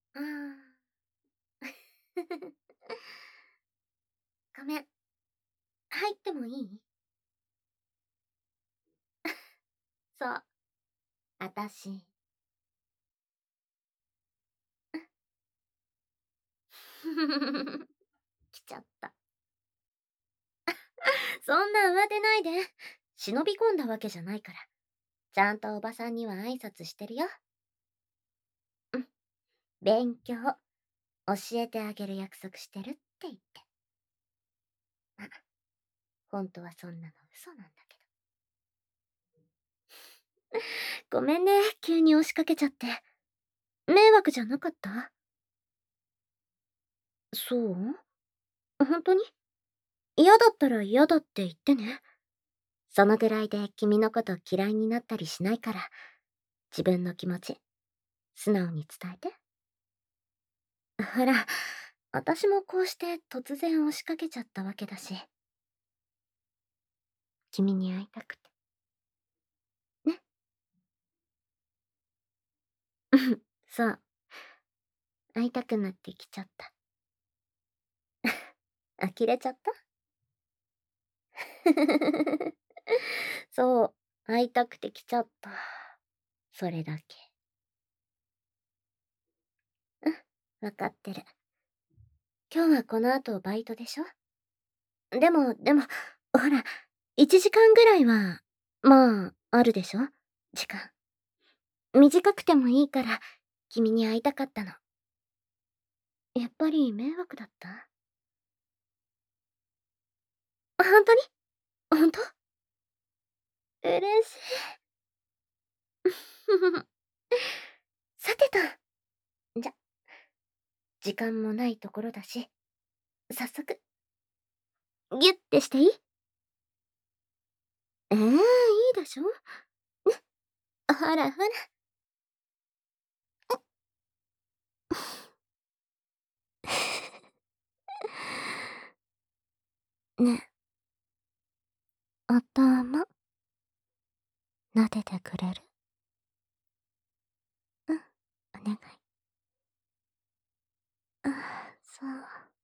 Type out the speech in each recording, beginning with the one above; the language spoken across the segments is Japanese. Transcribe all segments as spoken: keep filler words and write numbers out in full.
ああ。ごめん。入ってもいい？そう。あたし。来ちゃった。そんな慌てないで。忍び込んだわけじゃないから。ちゃんとおばさんには挨拶してるよ。うん。勉強、教えてあげる約束してるって言って。ま、ほんとはそんなの嘘なんだけど。ごめんね、急に押しかけちゃって。迷惑じゃなかった？そう？ほんとに？嫌だったら嫌だって言ってね。そのぐらいで君のこと嫌いになったりしないから、自分の気持ち、素直に伝えて。ほら、私もこうして突然押しかけちゃったわけだし。君に会いたくて。ね。うん、そう。会いたくなってきちゃった。呆れちゃった？そう、会いたくて来ちゃった。それだけ。うん、わかってる。今日はこの後バイトでしょ？でも、でも、ほら、いちじかんぐらいは、まあ、あるでしょ？時間。短くてもいいから、君に会いたかったの。やっぱり迷惑だった？ほんとに？ほんと？嬉しい。さてと。じゃ、時間もないところだし、早速。ギュッてしていい？ええ、いいでしょ。ね。ほらほら。ね。頭撫でてくれる？うん、お願い。ああ、そう。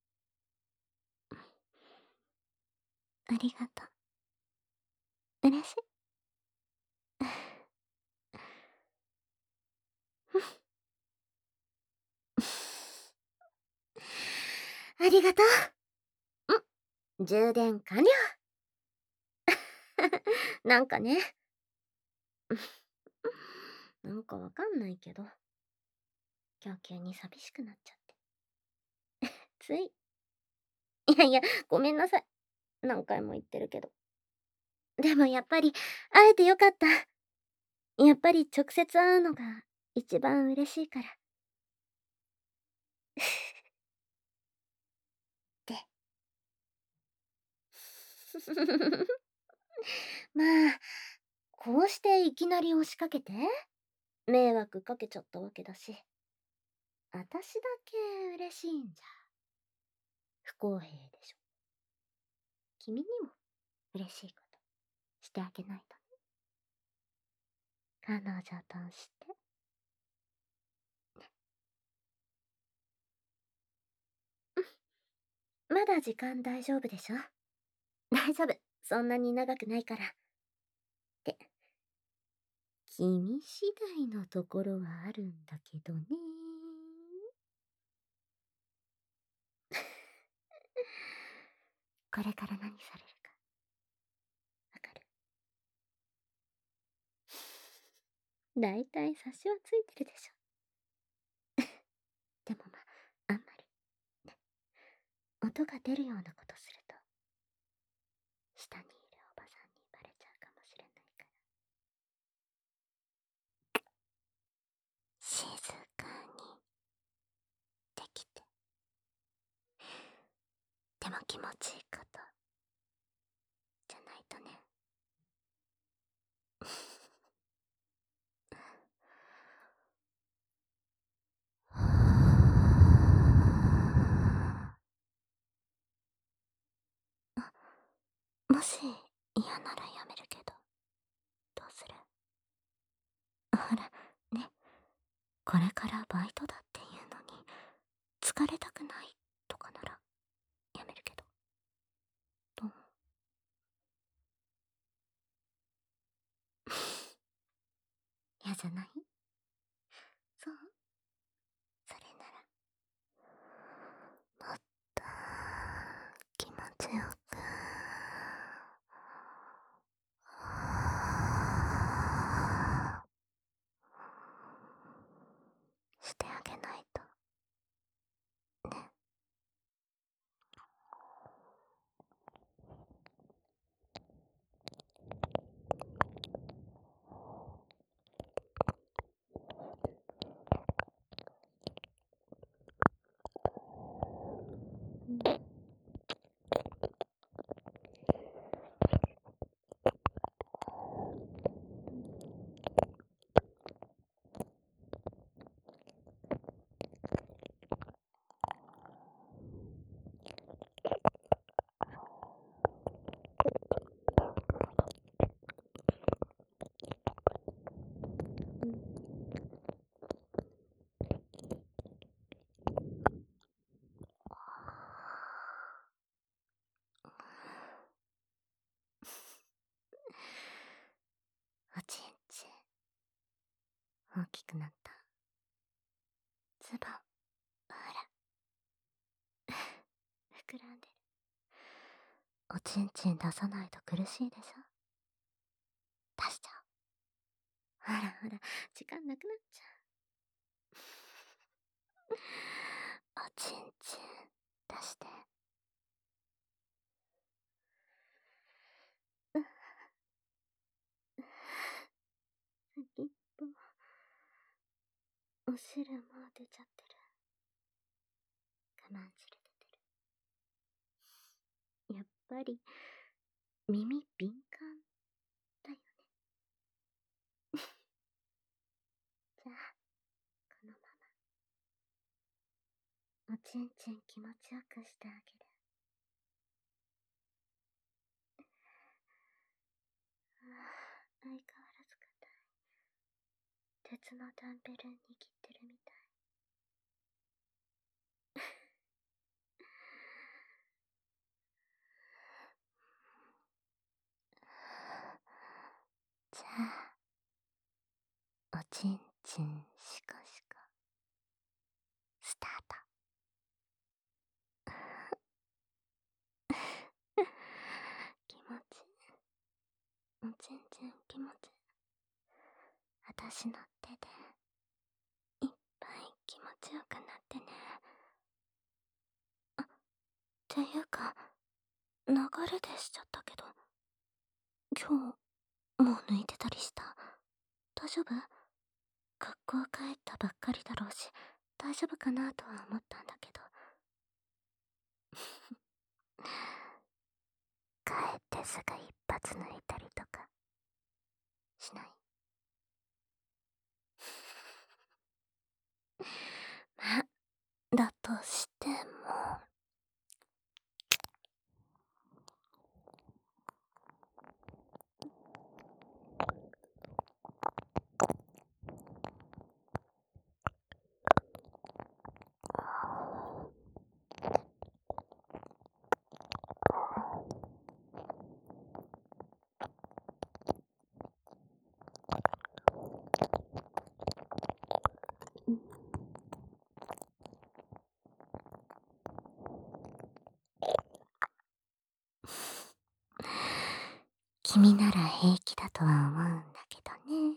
ありがとう。嬉しい。ふん。ありがとう。うん、充電完了。なんかね。なんかわかんないけど。今日急に寂しくなっちゃって。つい。いやいや、ごめんなさい。何回も言ってるけど。でもやっぱり、会えてよかった。やっぱり直接会うのが一番嬉しいから。ってまあ、こうしていきなり押しかけて、迷惑かけちゃったわけだし。あたしだけ嬉しいんじゃ、不公平でしょ。君にも嬉しいことしてあげないとね。彼女として。ね。うん。まだ時間大丈夫でしょ？大丈夫。そんなに長くないから。って、君次第のところはあるんだけどね。これから何されるか。わかる？だいたい察しはついてるでしょ。でもま、あんまり、ね。音が出るようなことすると、下にいるおばさんにバレちゃうかもしれないから。静かにできて。でも気持ちいいことじゃないとね。あ、もし嫌ならやめるけど、どうする？ほら、ね。これからバイトだっていうのに。 かれたくないとかならやめるけど、どう思う？嫌じゃない？そう？それならもっと気持ちよくしてあげないとね。おちんちん大きくなった？ズボンほら膨らんでる。おちんちん出さないと苦しいでしょ。出しちゃおう。ほらほら、時間なくなっちゃう。おちんちん出して。先っぽ、お汁もう出ちゃってる。我慢汁出てる。やっぱり耳敏感だよね。じゃあこのままおちんちん気持ちよくしてあげる。ああ、相変わらず硬い。鉄のダンベル握ってるみたい。じゃあおちんちんしこしこスタート。気持ちいい。おちんちん気持ちいい。私の手でいっぱい気持ちよくなってね。あ、っていうか流れでしちゃったけど、今日もう抜いてたりした？大丈夫？学校帰ったばっかりだろうし大丈夫かなとは思ったんだけど。帰ってすぐ一発抜いたりとかしない？まあだとしても君なら平気だとは思うんだけどね。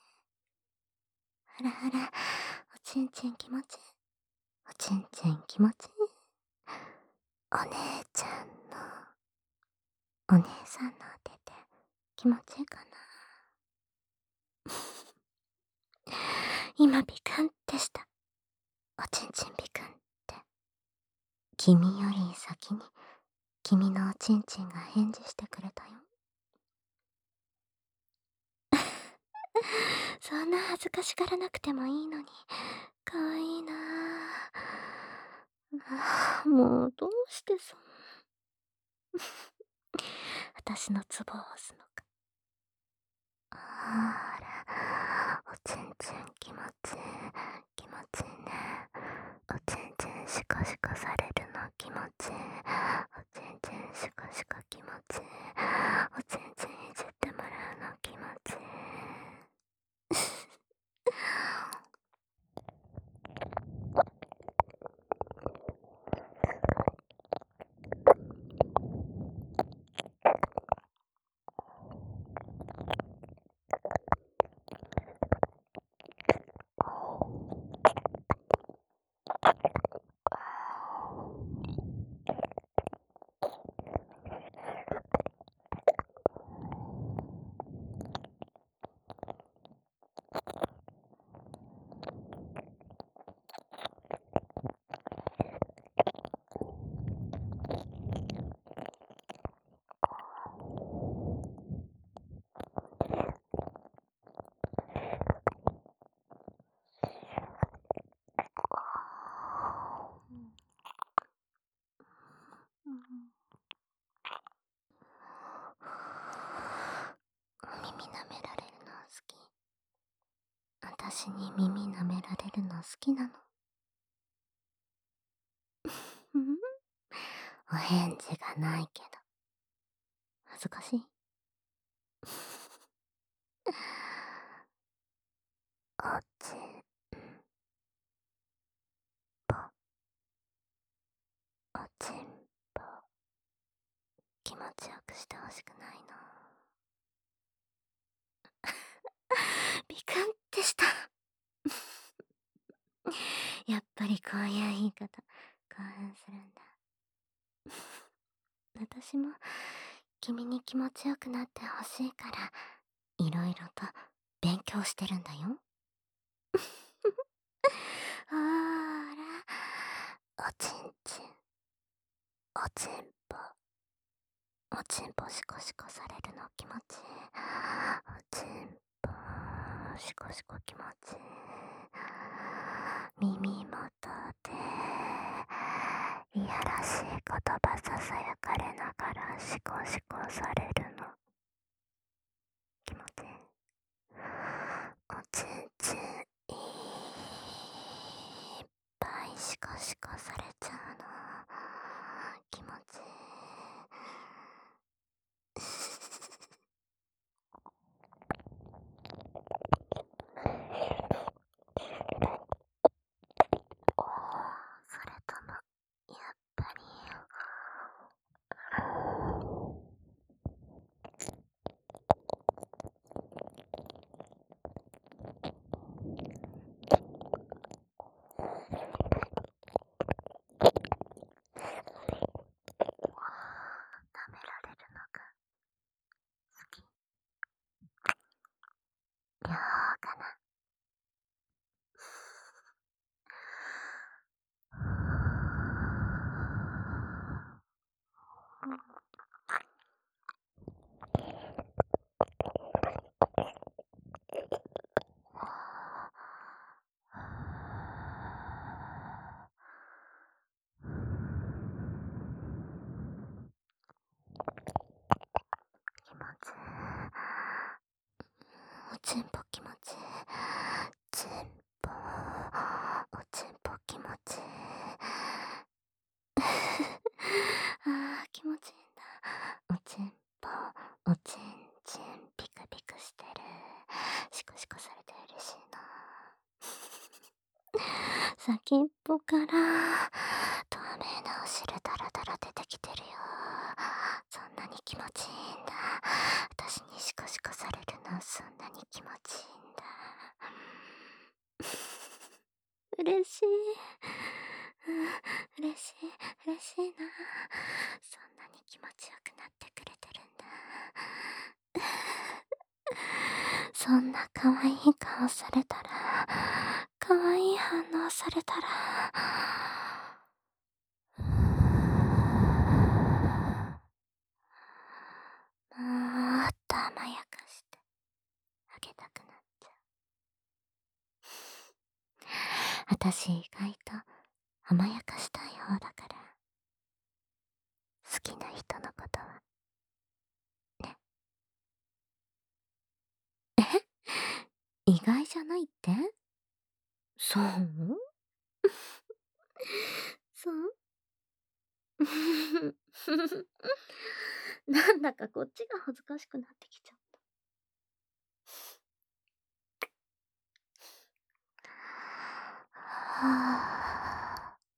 ほらほら、おちんちん気持ちいい。おちんちん気持ちいい。お姉ちゃんのお姉さんのお手で気持ちいいかな。今ビクンってした。おちんちんビクンって。君より先に君のおちんちんが返事してくれたよ。そんな恥ずかしがらなくてもいいのにかわいいなあ。もうどうしてそん私のツボを押すのか。あら、おちんちん気持ちいい気持ちいいね。おちんちんシコシコされるの気持ちいい。おちんちんシコシコ気持ちいい。おちんちんいじってもらうの気持ちいい。耳舐められるの好き。私に耳舐められるの好きなの。お返事がないけど恥ずかしい。おちんぽおちんぽ気持ちよくしてほしくないの。ビクンってした。やっぱりこういう言い方興奮するんだ。私も君に気持ちよくなってほしいからいろいろと勉強してるんだよ。ほーら、おちんちんおちんぽおちんぽシコシコされるの気持ちいい。おちんぽシコシコ気持ちいい。耳元でいやらしい言葉ささやかれながらシコシコされるの気持ちいい。おちんちんいっぱいシコシコされちゃうの気持ちいい。それともやっぱり舐められるのが好き。両方かな。気持ちいい。おちんぽ気持ちいい。ちんぽおちんぽ気持ちいい。あー気持ちいいんだ。おちんぽおちんちんピクピクしてる。シコシコされて嬉しいな。先っぽから透明なお汁ダラダラ出てきてるよ。そんなに気持ちいいんだ。私にシコシコされるのそんなに気持ちいいんだ。嬉しい。嬉しい嬉しいな。そんなに気持ちよくなってくれてるんだ。そんな可愛い顔されたら、可愛い反応されたら、もっと甘やかしてあげたくなっちゃう。私意外と甘やかしたい方だから、好きな人のことはね。え、意外じゃないって？そうんなんだかこっちが恥ずかしくなってきちゃった。はあ。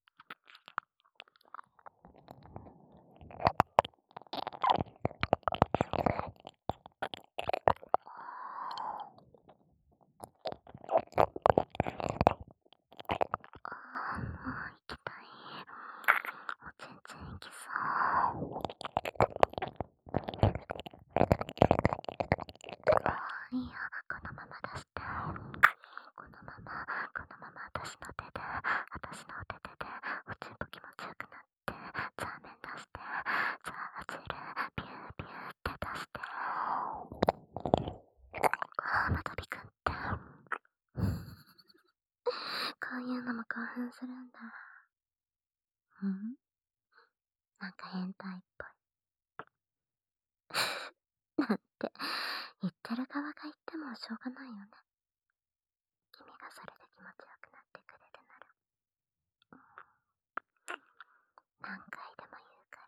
ああ、もう行きたい。おちんちん行きそう。いいよ、このまま出して。このまま、このまま私の手で、私の手でで、おちんぽ気持ちよくなって、ザーメン出して、ザー汁、ビュービューって出して。ああ、またビクって。こういうのも興奮するんだ。んなんか変態っぽい。なんて、言ってる側が言ってもしょうがないよね。君がそれで気持ちよくなってくれるなら。何回でも言うから。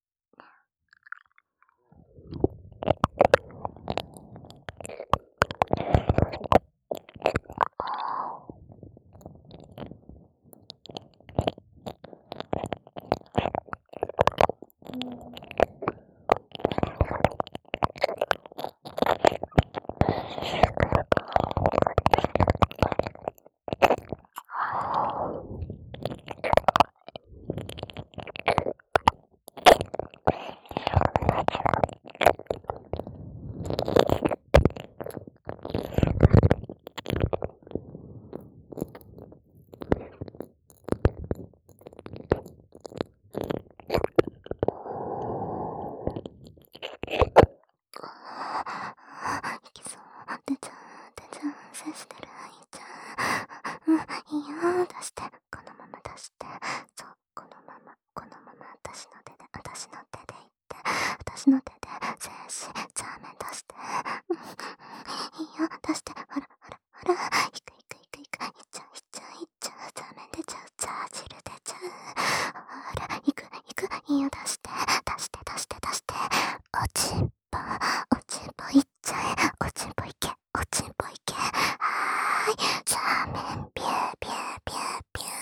いきそう。出ちゃう、出ちゃう、接してる、いいちゃん。うん、いいよ、出して。このまま出して。そう、このまま、このまま私の手で、私の手でいって。私の手で、静止、ザーメン出して。うん、いいよ、出して。ほら、ほら、ほら。いくいくいくいく。いっちゃう、いっちゃう、いっちゃう。ザーメン出ちゃう、ザー汁出ちゃう。ほら、いくいく。いいよ、出して。出して、出して、出して。おちんぽ、おちんぽいっちゃえ。おちんぽいけ、おちんぽいけ。はーい。ザーメン、ビュービュービュービュー。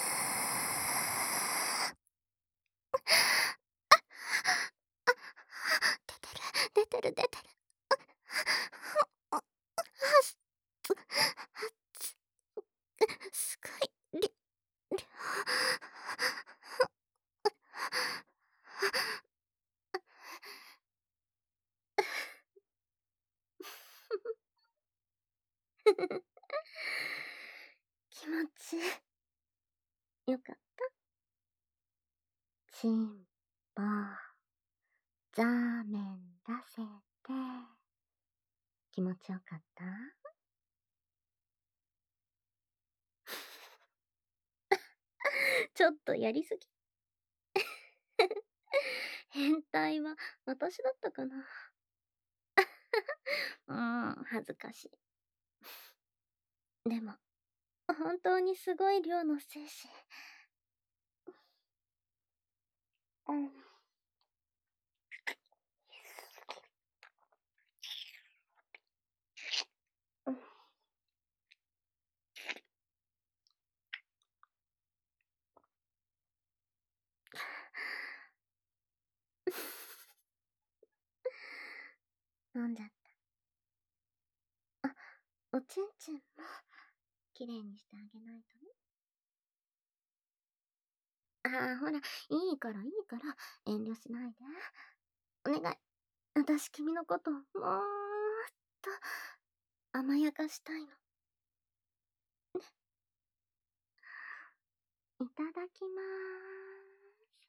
出てる、出てる、出てる。あ、あ、す、すごい、り、りょ気持ちよかった。ちんぽ、ザーメン出せて。気持ちよかった？ちょっとやりすぎ。変態は私だったかな。うーん、恥ずかしい。でも、本当にすごい量の精子。うん。うん。飲んじゃった。あ、おちんちんもきれいにしてあげないとね。ああ、ほら、いいからいいから、遠慮しないで。お願い。私君のこと、もーっと甘やかしたいの。いただきまーす。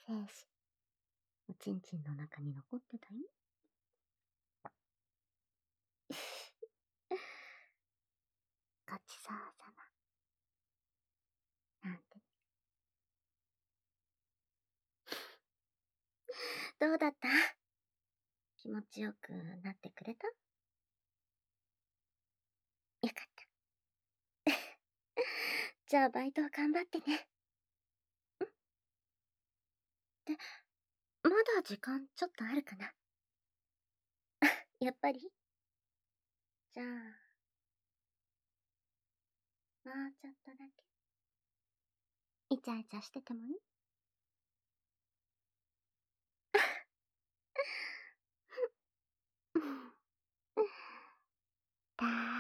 精子、おちんちんの中に残ってたよ。ごちそうさま。なんて。どうだった？気持ちよくなってくれた？よかった。じゃあバイト頑張ってね。ん？で、まだ時間ちょっとあるかな？やっぱり？じゃあ、もうちょっとだけ。イチャイチャしててもいい？大